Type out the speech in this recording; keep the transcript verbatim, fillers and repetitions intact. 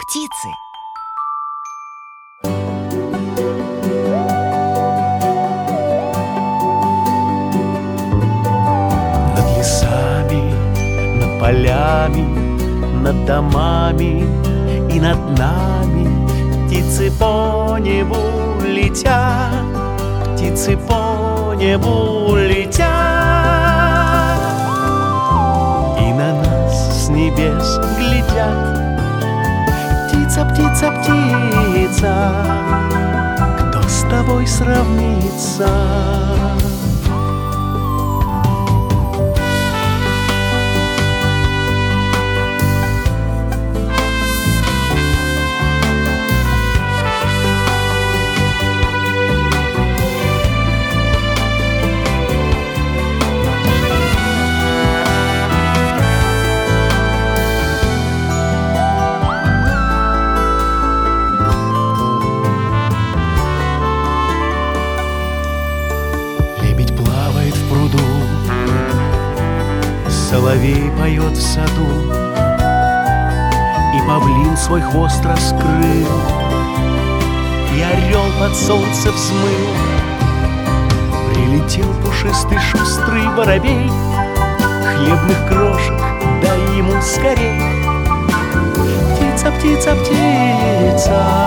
птицы. Над лесами, над полями, над домами и над нами птицы по небу летят, птицы по небу летят. И на нас с небес глядят. Птица, птица, птица, кто с тобой сравнится? Соловей поет в саду, и павлин свой хвост раскрыл, и орел под солнце взмыл. Прилетел пушистый шустрый воробей, хлебных крошек дай ему скорей. Птица, птица, птица,